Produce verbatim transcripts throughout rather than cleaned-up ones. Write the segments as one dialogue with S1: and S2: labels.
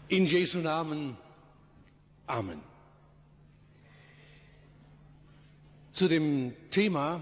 S1: In Jesu Namen. Amen. Zu dem Thema,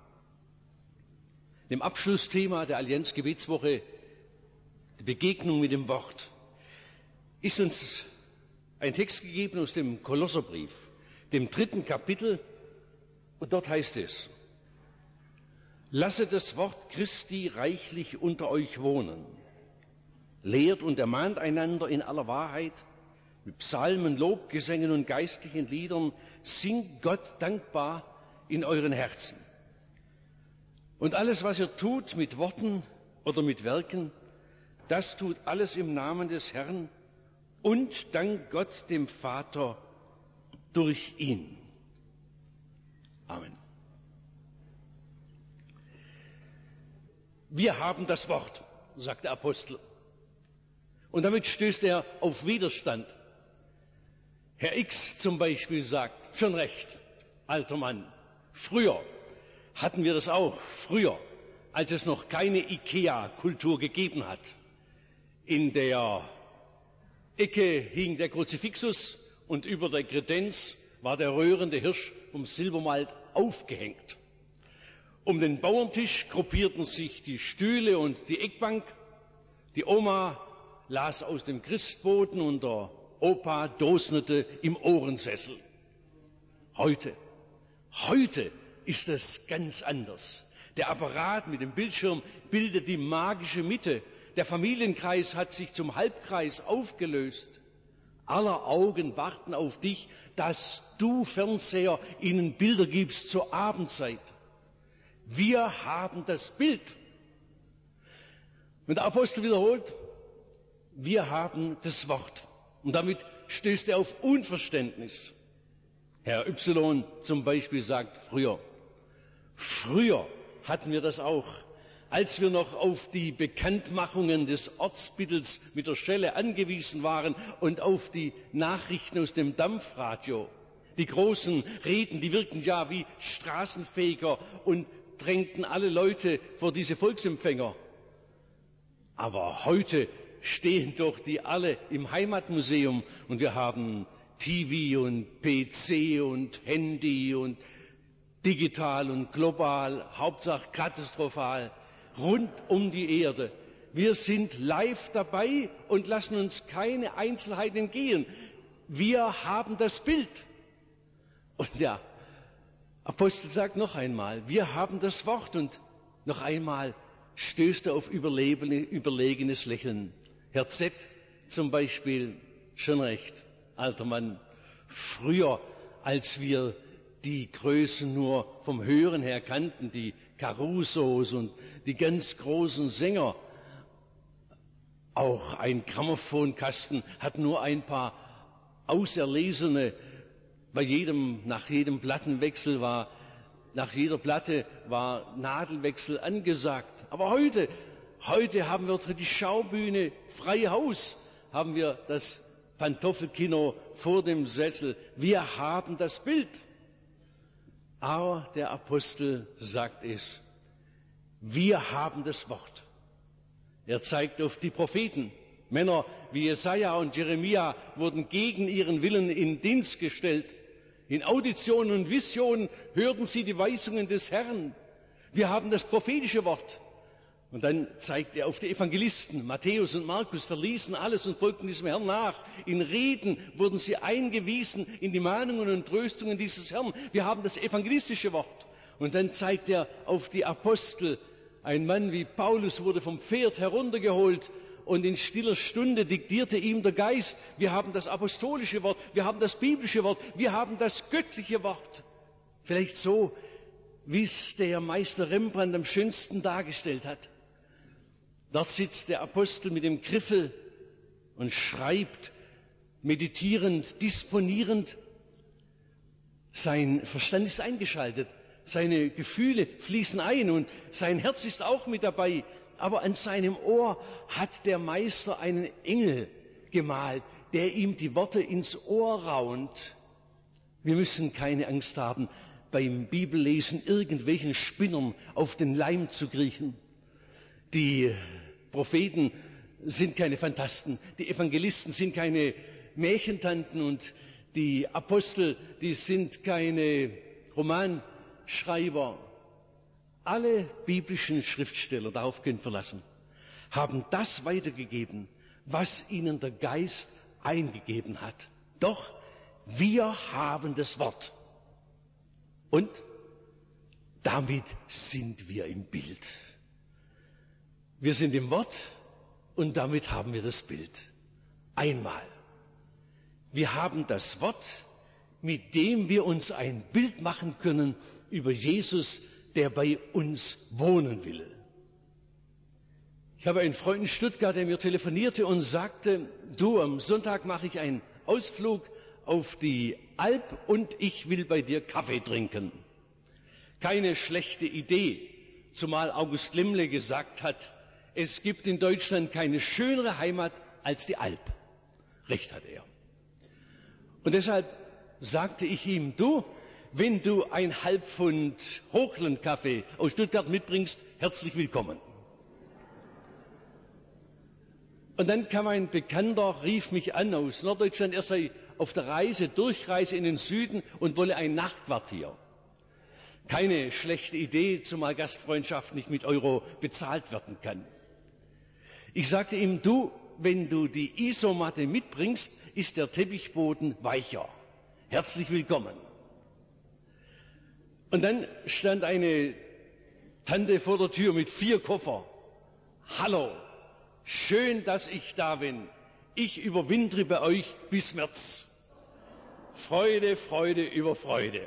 S1: dem Abschlussthema der Allianz-Gebetswoche, die Begegnung mit dem Wort, ist uns ein Text gegeben aus dem Kolosserbrief, dem dritten Kapitel, und dort heißt es: Lasset das Wort Christi reichlich unter euch wohnen. Lehrt und ermahnt einander in aller Wahrheit, mit Psalmen, Lobgesängen und geistlichen Liedern, singt Gott dankbar in euren Herzen. Und alles, was ihr tut, mit Worten oder mit Werken, das tut alles im Namen des Herrn und dank Gott dem Vater durch ihn. Amen. Wir haben das Wort, sagt der Apostel. Und damit stößt er auf Widerstand. Herr X zum Beispiel sagt, schon recht, alter Mann, früher hatten wir das auch, früher, als es noch keine IKEA-Kultur gegeben hat. In der Ecke hing der Kruzifixus und über der Kredenz war der röhrende Hirsch vom Silbermalt aufgehängt. Um den Bauerntisch gruppierten sich die Stühle und die Eckbank. Die Oma las aus dem Christboten und der Opa dosnete im Ohrensessel. Heute, heute ist es ganz anders. Der Apparat mit dem Bildschirm bildet die magische Mitte. Der Familienkreis hat sich zum Halbkreis aufgelöst. Aller Augen warten auf dich, dass du, Fernseher, ihnen Bilder gibst zur Abendzeit. Wir haben das Bild. Und der Apostel wiederholt, wir haben das Wort. Und damit stößt er auf Unverständnis. Herr Y zum Beispiel sagt früher, früher hatten wir das auch, als wir noch auf die Bekanntmachungen des Ortsbittels mit der Schelle angewiesen waren und auf die Nachrichten aus dem Dampfradio. Die großen Reden, die wirkten ja wie Straßenfeger und drängten alle Leute vor diese Volksempfänger. Aber heute stehen doch die alle im Heimatmuseum und wir haben T V und P C und Handy und digital und global, Hauptsache katastrophal, rund um die Erde. Wir sind live dabei und lassen uns keine Einzelheiten entgehen. Wir haben das Bild. Und der Apostel sagt noch einmal, wir haben das Wort, und noch einmal stößt er auf überlegenes Lächeln. Herr Z zum Beispiel, schon recht, alter Mann, früher, als wir die Größen nur vom Hören her kannten, die Carusos und die ganz großen Sänger, auch ein Grammophonkasten hat nur ein paar Auserlesene. Bei jedem, nach jedem Plattenwechsel war, nach jeder Platte war Nadelwechsel angesagt. Aber heute, heute haben wir die Schaubühne, frei Haus, haben wir das Pantoffelkino vor dem Sessel. Wir haben das Bild. Aber der Apostel sagt es, wir haben das Wort. Er zeigt auf die Propheten. Männer wie Jesaja und Jeremia wurden gegen ihren Willen in Dienst gestellt. In Auditionen und Visionen hörten sie die Weisungen des Herrn. Wir haben das prophetische Wort. Und dann zeigt er auf die Evangelisten. Matthäus und Markus verließen alles und folgten diesem Herrn nach. In Reden wurden sie eingewiesen in die Mahnungen und Tröstungen dieses Herrn. Wir haben das evangelistische Wort. Und dann zeigt er auf die Apostel. Ein Mann wie Paulus wurde vom Pferd heruntergeholt und in stiller Stunde diktierte ihm der Geist. Wir haben das apostolische Wort, wir haben das biblische Wort, wir haben das göttliche Wort. Vielleicht so, wie es der Meister Rembrandt am schönsten dargestellt hat. Dort sitzt der Apostel mit dem Griffel und schreibt, meditierend, disponierend. Sein Verstand ist eingeschaltet, seine Gefühle fließen ein und sein Herz ist auch mit dabei. Aber an seinem Ohr hat der Meister einen Engel gemalt, der ihm die Worte ins Ohr raunt. Wir müssen keine Angst haben, beim Bibellesen irgendwelchen Spinnern auf den Leim zu kriechen. Die Propheten sind keine Phantasten, die Evangelisten sind keine Märchentanten und die Apostel, die sind keine Romanschreiber. Alle biblischen Schriftsteller, darauf können verlassen, haben das weitergegeben, was ihnen der Geist eingegeben hat. Doch wir haben das Wort. Und damit sind wir im Bild. Wir sind im Wort und damit haben wir das Bild. Einmal. Wir haben das Wort, mit dem wir uns ein Bild machen können über Jesus, der bei uns wohnen will. Ich habe einen Freund in Stuttgart, der mir telefonierte und sagte, du, am Sonntag mache ich einen Ausflug auf die Alp und ich will bei dir Kaffee trinken. Keine schlechte Idee, zumal August Lemle gesagt hat, es gibt in Deutschland keine schönere Heimat als die Alp. Recht hat er. Und deshalb sagte ich ihm, du, wenn du ein Halbpfund Hochlandkaffee aus Stuttgart mitbringst, herzlich willkommen. Und dann kam ein Bekannter, rief mich an aus Norddeutschland, er sei auf der Reise, Durchreise in den Süden und wolle ein Nachtquartier. Keine schlechte Idee, zumal Gastfreundschaft nicht mit Euro bezahlt werden kann. Ich sagte ihm, du, wenn du die Isomatte mitbringst, ist der Teppichboden weicher. Herzlich willkommen. Und dann stand eine Tante vor der Tür mit vier Koffer. Hallo, schön, dass ich da bin. Ich überwintere bei euch bis März. Freude, Freude über Freude.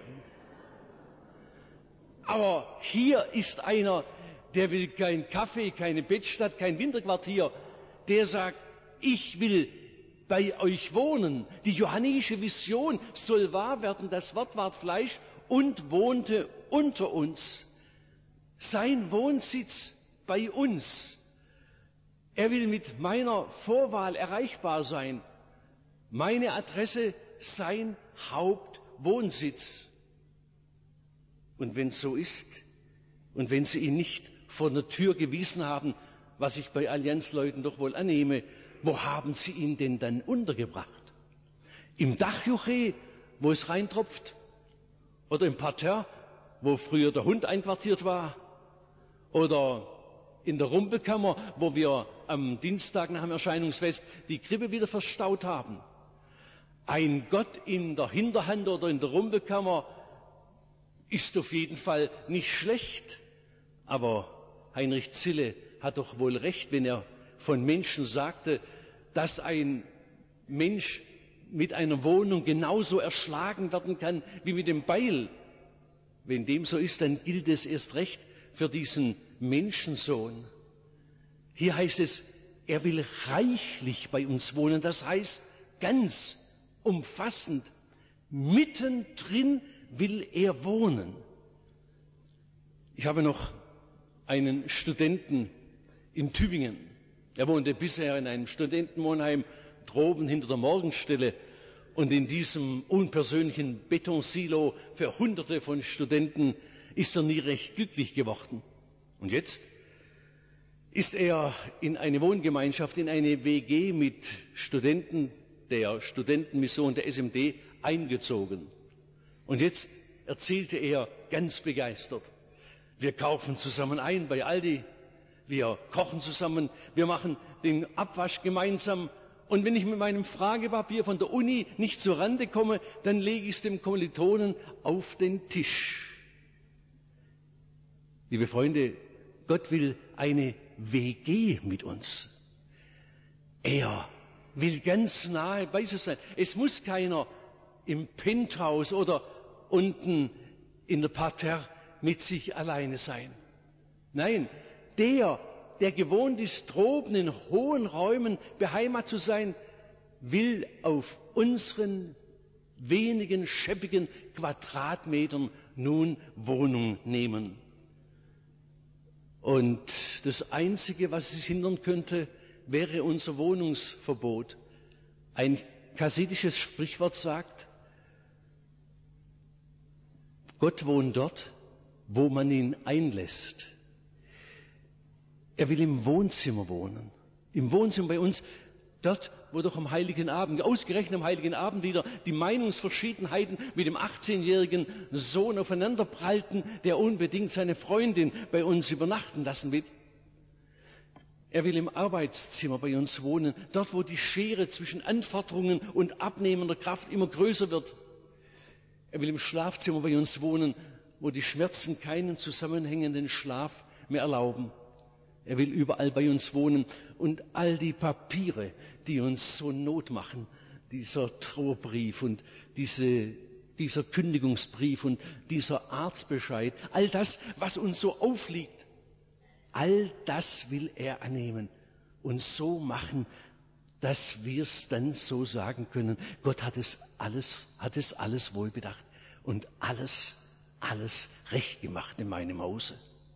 S1: Aber hier ist einer, der will kein Kaffee, keine Bettstatt, kein Winterquartier. Der sagt, ich will bei euch wohnen. Die johannische Vision soll wahr werden. Das Wort ward Fleisch und wohnte unter uns. Sein Wohnsitz bei uns. Er will mit meiner Vorwahl erreichbar sein. Meine Adresse, sein Hauptwohnsitz. Und wenn es so ist, und wenn Sie ihn nicht vor der Tür gewiesen haben, was ich bei Allianzleuten doch wohl annehme, wo haben Sie ihn denn dann untergebracht? Im Dachjuche, wo es reintropft? Oder im Parterre, wo früher der Hund einquartiert war? Oder in der Rumpelkammer, wo wir am Dienstag nach dem Erscheinungsfest die Krippe wieder verstaut haben? Ein Gott in der Hinterhand oder in der Rumpelkammer ist auf jeden Fall nicht schlecht. Aber Heinrich Zille hat doch wohl recht, wenn er von Menschen sagte, dass ein Mensch mit einer Wohnung genauso erschlagen werden kann wie mit dem Beil. Wenn dem so ist, dann gilt es erst recht für diesen Menschensohn. Hier heißt es, er will reichlich bei uns wohnen. Das heißt, ganz umfassend, mittendrin will er wohnen. Ich habe noch einen Studenten in Tübingen. Er wohnte bisher in einem Studentenwohnheim droben hinter der Morgenstelle und in diesem unpersönlichen Betonsilo für Hunderte von Studenten ist er nie recht glücklich geworden. Und jetzt ist er in eine Wohngemeinschaft, in eine W G mit Studenten der Studentenmission der S M D eingezogen. Und jetzt erzählte er ganz begeistert, wir kaufen zusammen ein bei Aldi, wir kochen zusammen, wir machen den Abwasch gemeinsam. Und wenn ich mit meinem Fragepapier von der Uni nicht zur Rande komme, dann lege ich es dem Kommilitonen auf den Tisch. Liebe Freunde, Gott will eine W G mit uns. Er will ganz nahe bei uns sein. Es muss keiner im Penthouse oder unten in der Parterre mit sich alleine sein. Nein, der, der gewohnt ist, droben in hohen Räumen beheimatet zu sein, will auf unseren wenigen scheppigen Quadratmetern nun Wohnung nehmen. Und das Einzige, was es hindern könnte, wäre unser Wohnungsverbot. Ein kassidisches Sprichwort sagt, Gott wohnt dort, wo man ihn einlässt. Er will im Wohnzimmer wohnen. im Wohnzimmer bei uns, dort, wo doch am Heiligen Abend, ausgerechnet am Heiligen Abend wieder die Meinungsverschiedenheiten mit dem achtzehnjährigen Sohn aufeinanderprallten, der unbedingt seine Freundin bei uns übernachten lassen will. Er will im Arbeitszimmer bei uns wohnen, dort, wo die Schere zwischen Anforderungen und abnehmender Kraft immer größer wird. Er will im Schlafzimmer bei uns wohnen, wo die Schmerzen keinen zusammenhängenden Schlaf mehr erlauben. Er will überall bei uns wohnen und all die Papiere, die uns so Not machen, dieser Trauerbrief und diese, dieser Kündigungsbrief und dieser Arztbescheid, all das, was uns so aufliegt, all das will er annehmen und so machen, dass wir es dann so sagen können, Gott hat es alles, hat es alles wohl bedacht und alles, alles recht gemacht in meinem Hause.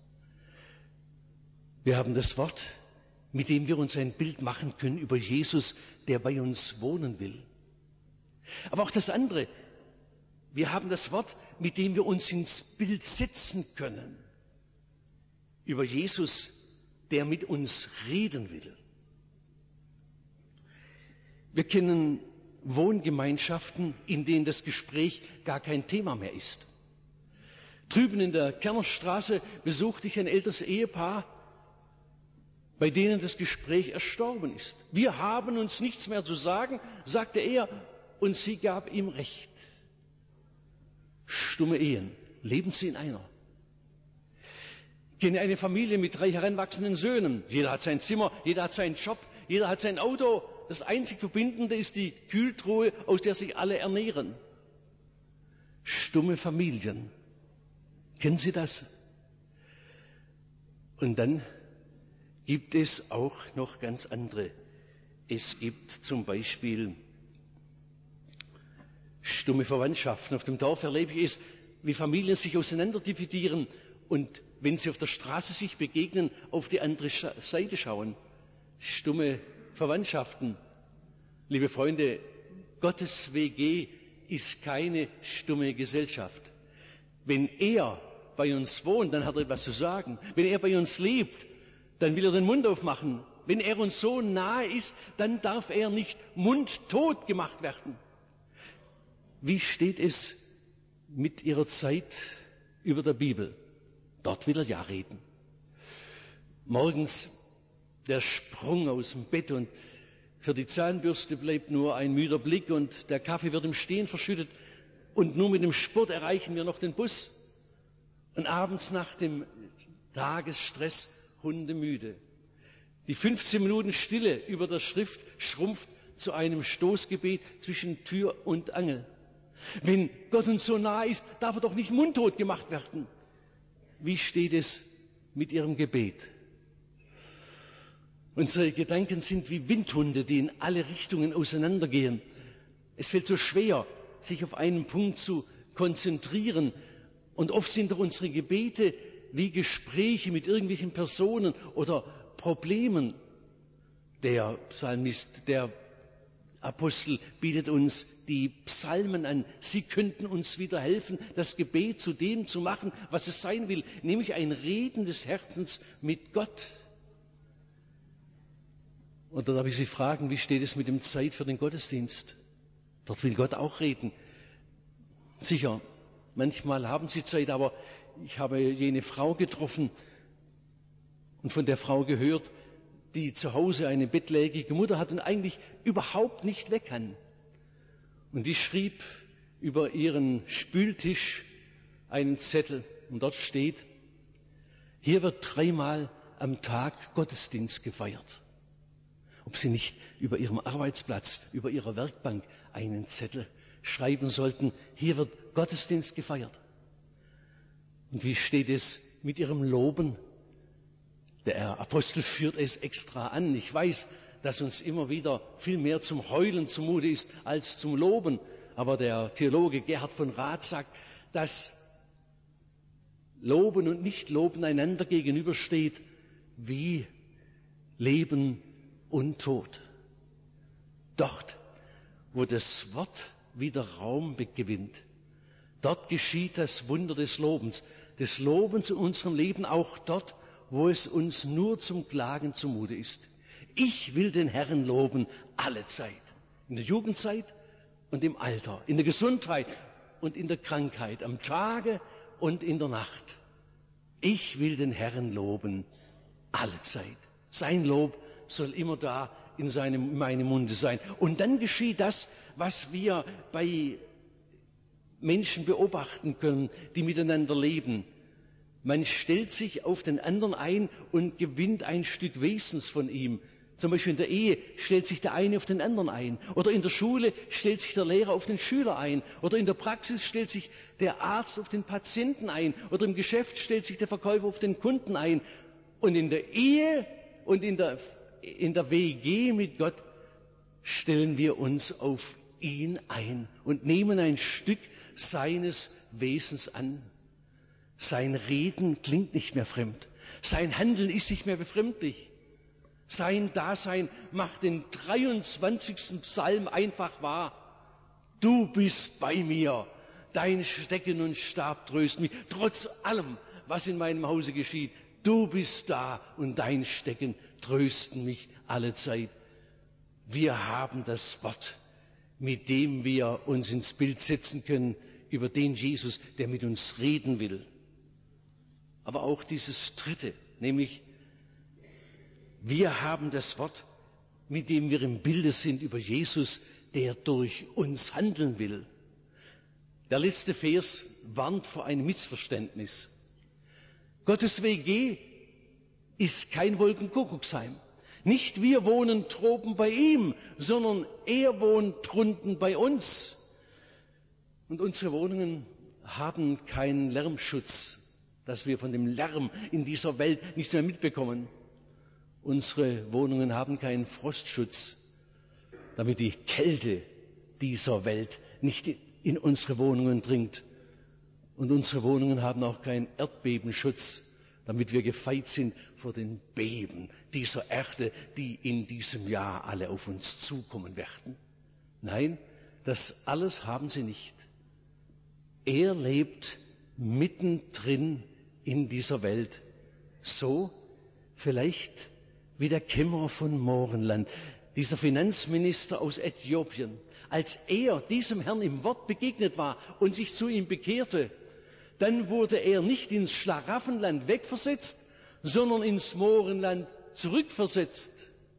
S1: Wir haben das Wort, mit dem wir uns ein Bild machen können über Jesus, der bei uns wohnen will. Aber auch das andere, wir haben das Wort, mit dem wir uns ins Bild setzen können, über Jesus, der mit uns reden will. Wir kennen Wohngemeinschaften, in denen das Gespräch gar kein Thema mehr ist. Drüben in der Kernerstraße besuchte ich ein älteres Ehepaar, bei denen das Gespräch erstorben ist. Wir haben uns nichts mehr zu sagen, sagte er, und sie gab ihm recht. Stumme Ehen, leben sie in einer. Ich kenne eine Familie mit drei heranwachsenden Söhnen. Jeder hat sein Zimmer, jeder hat seinen Job, jeder hat sein Auto. Das einzig Verbindende ist die Kühltruhe, aus der sich alle ernähren. Stumme Familien. Kennen Sie das? Und dann gibt es auch noch ganz andere. Es gibt zum Beispiel stumme Verwandtschaften. Auf dem Dorf erlebe ich es, wie Familien sich auseinanderdividieren und wenn sie auf der Straße sich begegnen, auf die andere Seite schauen. Stumme Verwandtschaften. Liebe Freunde, Gottes W G ist keine stumme Gesellschaft. Wenn er bei uns wohnt, dann hat er etwas zu sagen. Wenn er bei uns lebt, dann will er den Mund aufmachen. Wenn er uns so nahe ist, dann darf er nicht mundtot gemacht werden. Wie steht es mit Ihrer Zeit über der Bibel? Dort will er ja reden. Morgens der Sprung aus dem Bett und für die Zahnbürste bleibt nur ein müder Blick und der Kaffee wird im Stehen verschüttet und nur mit dem Sport erreichen wir noch den Bus. Und abends nach dem Tagesstress hundemüde. Die fünfzehn Minuten Stille über der Schrift schrumpft zu einem Stoßgebet zwischen Tür und Angel. Wenn Gott uns so nah ist, darf er doch nicht mundtot gemacht werden. Wie steht es mit Ihrem Gebet? Unsere Gedanken sind wie Windhunde, die in alle Richtungen auseinandergehen. Es fällt so schwer, sich auf einen Punkt zu konzentrieren. Und oft sind doch unsere Gebete wie Gespräche mit irgendwelchen Personen oder Problemen. Der Psalmist, der Apostel bietet uns die Psalmen an. Sie könnten uns wieder helfen, das Gebet zu dem zu machen, was es sein will, nämlich ein Reden des Herzens mit Gott. Und dann darf ich Sie fragen, wie steht es mit dem Zeit für den Gottesdienst? Dort will Gott auch reden. Sicher, manchmal haben Sie Zeit, aber ich habe jene Frau getroffen und von der Frau gehört, die zu Hause eine bettlägerige Mutter hat und eigentlich überhaupt nicht weg kann. Und die schrieb über ihren Spültisch einen Zettel und dort steht, hier wird dreimal am Tag Gottesdienst gefeiert. Ob sie nicht über ihrem Arbeitsplatz, über ihrer Werkbank einen Zettel schreiben sollten, hier wird Gottesdienst gefeiert. Und wie steht es mit ihrem Loben? Der Apostel führt es extra an. Ich weiß, dass uns immer wieder viel mehr zum Heulen zumute ist als zum Loben. Aber der Theologe Gerhard von Rath sagt, dass Loben und Nicht-Loben einander gegenübersteht wie Leben und Tod. Dort, wo das Wort wieder Raum gewinnt, dort geschieht das Wunder des Lobens. Des Lobens in unserem Leben auch dort, wo es uns nur zum Klagen zumute ist. Ich will den Herrn loben alle Zeit. In der Jugendzeit und im Alter, in der Gesundheit und in der Krankheit, am Tage und in der Nacht. Ich will den Herrn loben alle Zeit. Sein Lob soll immer da in seinem, in meinem Munde sein. Und dann geschieht das, was wir bei Menschen beobachten können, die miteinander leben. Man stellt sich auf den anderen ein und gewinnt ein Stück Wesens von ihm. Zum Beispiel in der Ehe stellt sich der eine auf den anderen ein. Oder in der Schule stellt sich der Lehrer auf den Schüler ein. Oder in der Praxis stellt sich der Arzt auf den Patienten ein. Oder im Geschäft stellt sich der Verkäufer auf den Kunden ein. Und in der Ehe und in der, in der W G mit Gott stellen wir uns auf ihn ein und nehmen ein Stück seines Wesens an. Sein Reden klingt nicht mehr fremd. Sein Handeln ist nicht mehr befremdlich. Sein Dasein macht den dreiundzwanzigsten Psalm einfach wahr. Du bist bei mir, dein Stecken und Stab trösten mich, trotz allem, was in meinem Hause geschieht. Du bist da und dein Stecken trösten mich alle Zeit. Wir haben das Wort, mit dem wir uns ins Bild setzen können über den Jesus, der mit uns reden will. Aber auch dieses Dritte, nämlich wir haben das Wort, mit dem wir im Bilde sind über Jesus, der durch uns handeln will. Der letzte Vers warnt vor einem Missverständnis. Gottes W G ist kein Wolkenkuckucksheim. Nicht wir wohnen droben bei ihm, sondern er wohnt drunten bei uns. Und unsere Wohnungen haben keinen Lärmschutz, dass wir von dem Lärm in dieser Welt nichts mehr mitbekommen. Unsere Wohnungen haben keinen Frostschutz, damit die Kälte dieser Welt nicht in unsere Wohnungen dringt. Und unsere Wohnungen haben auch keinen Erdbebenschutz, damit wir gefeit sind vor den Beben dieser Erde, die in diesem Jahr alle auf uns zukommen werden. Nein, das alles haben sie nicht. Er lebt mittendrin in dieser Welt. So vielleicht wie der Kämmerer von Morgenland, dieser Finanzminister aus Äthiopien. Als er diesem Herrn im Wort begegnet war und sich zu ihm bekehrte, dann wurde er nicht ins Schlaraffenland wegversetzt, sondern ins Morgenland zurückversetzt.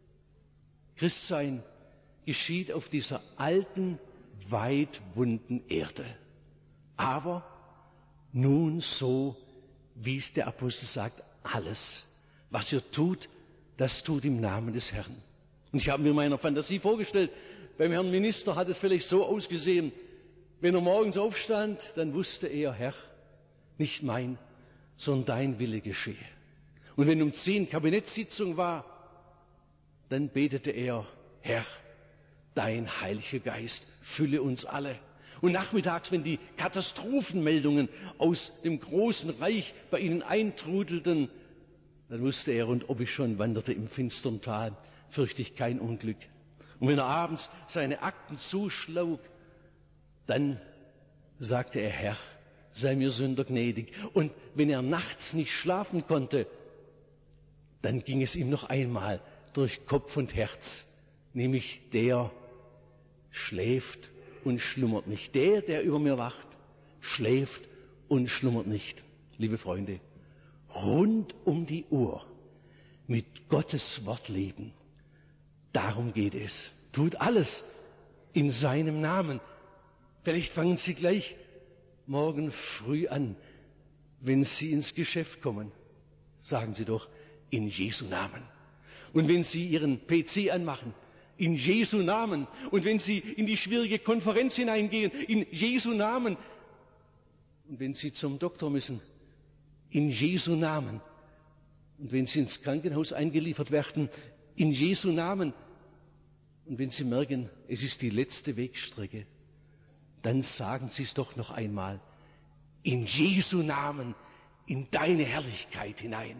S1: Christsein geschieht auf dieser alten, weitwunden Erde. Aber nun so, wie es der Apostel sagt, alles, was ihr tut, das tut im Namen des Herrn. Und ich habe mir in meiner Fantasie vorgestellt, beim Herrn Minister hat es vielleicht so ausgesehen, wenn er morgens aufstand, dann wusste er, Herr, nicht mein, sondern dein Wille geschehe. Und wenn um zehn Kabinettssitzung war, dann betete er, Herr, dein Heiliger Geist fülle uns alle. Und nachmittags, wenn die Katastrophenmeldungen aus dem großen Reich bei ihnen eintrudelten, dann wusste er, und ob ich schon wanderte im finstern Tal, fürchte ich kein Unglück. Und wenn er abends seine Akten zuschlug, dann sagte er, Herr, sei mir Sünder gnädig. Und wenn er nachts nicht schlafen konnte, dann ging es ihm noch einmal durch Kopf und Herz, nämlich der schläft und schlummert nicht. Der, der über mir wacht, schläft und schlummert nicht. Liebe Freunde, rund um die Uhr mit Gottes Wort leben, darum geht es. Tut alles in seinem Namen. Vielleicht fangen Sie gleich morgen früh an, wenn Sie ins Geschäft kommen. Sagen Sie doch, in Jesu Namen. Und wenn Sie Ihren P C anmachen, in Jesu Namen. Und wenn Sie in die schwierige Konferenz hineingehen, in Jesu Namen. Und wenn Sie zum Doktor müssen, in Jesu Namen. Und wenn Sie ins Krankenhaus eingeliefert werden, in Jesu Namen. Und wenn Sie merken, es ist die letzte Wegstrecke, dann sagen Sie es doch noch einmal, in Jesu Namen, in deine Herrlichkeit hinein.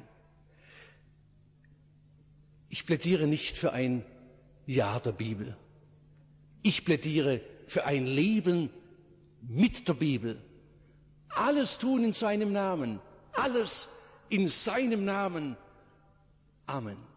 S1: Ich plädiere nicht für ein Jahr der Bibel. Ich plädiere für ein Leben mit der Bibel. Alles tun in seinem Namen. Alles in seinem Namen. Amen.